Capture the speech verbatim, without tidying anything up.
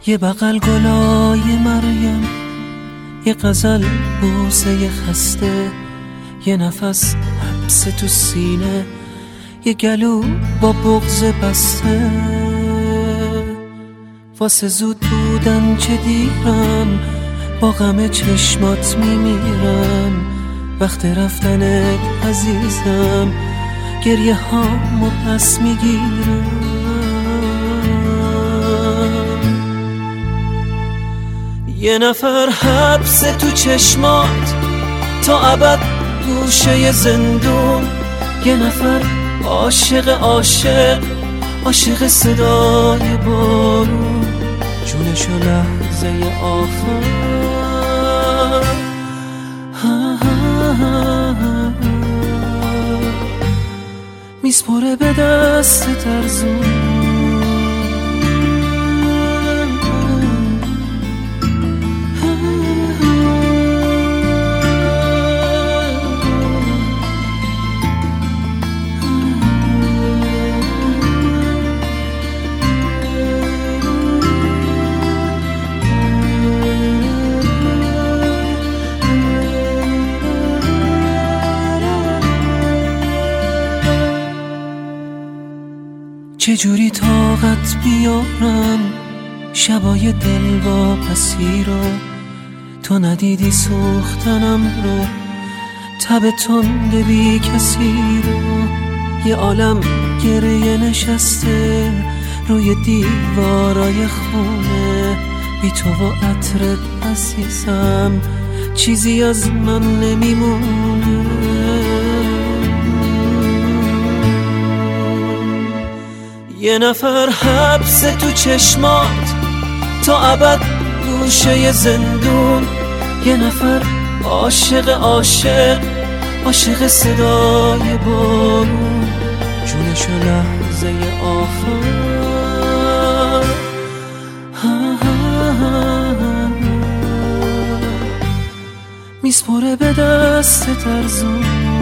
یه بغل گلای مریم، یه غزل بوسه خسته، یه نفس حبس تو سینه، یه گلو با بغض بسته. واسه زود بودن چه دیرم، با غم چشمات میمیرم. وقت رفتنت عزیزم، گریه هامو پس میگیرم. یه نفر حبس تو چشمات تا ابد گوشه زندون، یه نفر عاشق عاشق عاشق صدای بارون، جونشو لحظه آخر میسپره به دست ترزون. چجوری طاقت بیارم شبای دل واپسی رو، تو ندیدی سوختنم رو، تب تنده بی کسی رو. یه عالم گریه نشسته روی دیوارای خونه، بی تو و عطرت عزیزم چیزی از من نمیمونه. یه نفر حبس تو چشمات تا ابد گوشه زندون، یه نفر عاشق عاشق عاشق صدای بارون، جونشو لحظه آخر میسپره به دست ترزون.